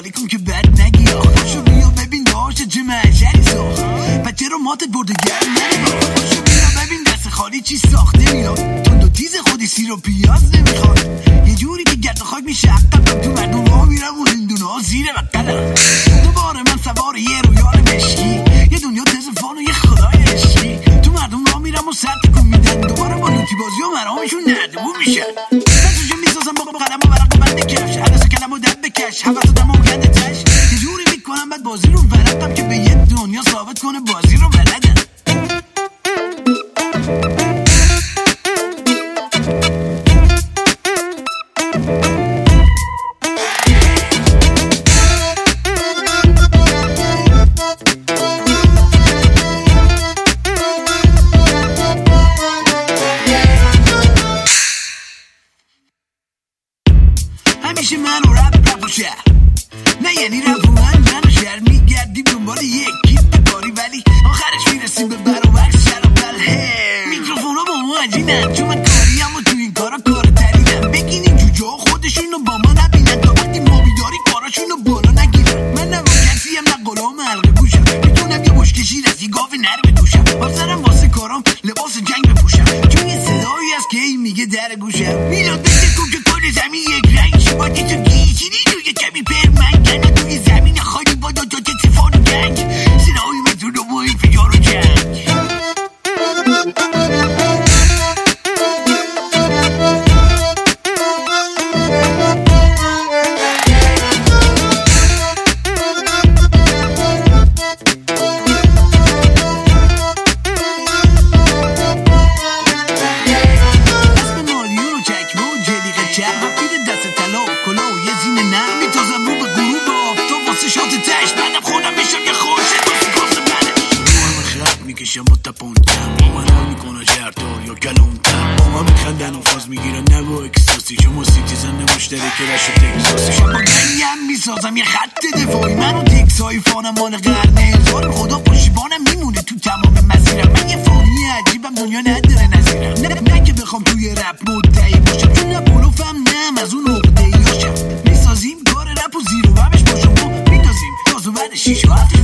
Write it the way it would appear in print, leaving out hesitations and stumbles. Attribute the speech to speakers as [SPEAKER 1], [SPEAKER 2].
[SPEAKER 1] خالی کن که بد نگی آخوشو بیا ببین داشته چه محشری ساخت بچه رو ماتت برده گرم نگاه خوشو بیا ببین دست خالی چی ساخته میاد تند و تیز خودی سیر و پیاز نمیخواد یه جوری که گرد خاک میشه عقب تو مردم ها میرم و هندونه ها زیر بقدم دوباره من سوار یه رویال مشکی یه دنیا تلفن و یه خدای عشقی تو مردم ها میرم و سر تکون میدن دوباره با لوتی بازی و مرامشون ندبون میشن دستوشه میسازم با قلم و ورق و بند کفش حدث کلم و دب بکش حوثتم و گنده تش یه جوری میکنم بعد بازی رو ورقم که به یه دنیا ثابت کنه بازی رو بلدم همیشه من و رپ و شهر نه یعنی رپ و من و شهر میگردیم دنبال یکی باری ولی آخرش میرسیم به برابر شر و بله میکروفونا با ما عجینن چون من کاریم و تو این کارا کار ترینم بگینیم جوجه ها خودشونو با ما نبینن تا وقتی ما بیداری کاراشونو بالا نگیرن من نه کسیم نه غلام حلقه گوشم میتونم یه بشکشی رسی گاو نر بدوشم افسرم واسه کارام لباس جنگ بپوشم چون یه صدایی هست که این میگه در گوشم میلاد بگه کن که کل زمین یک رنگ شه با دیتو گیشیدی روی کمی پرمنگن و توی زمین خالی با دو تفان و گنگ سنایی متون و محیط فجار و جنگ با تپونتم با من حال میکنه جردار یا کلونتم با ما میخندن و فاز میگیرن نبا اکستاسی شما سیتیزن مشترک رش تکساسی شما گنیم میسازم یه خط دفاعی من و تکس های فانم مال قرن هزار خدا پشیبانم میمونه تو تمام مسیرم من یه فانی عجیبم دنیا نداره نظیرم نه که بخوام توی رپ مدعی باشم چون نه بلوفم نه از اون عقده‌ای هاشم میسازیم کار رپ و زیر و بمش با شما میندازیم تازه بعد 6 و 7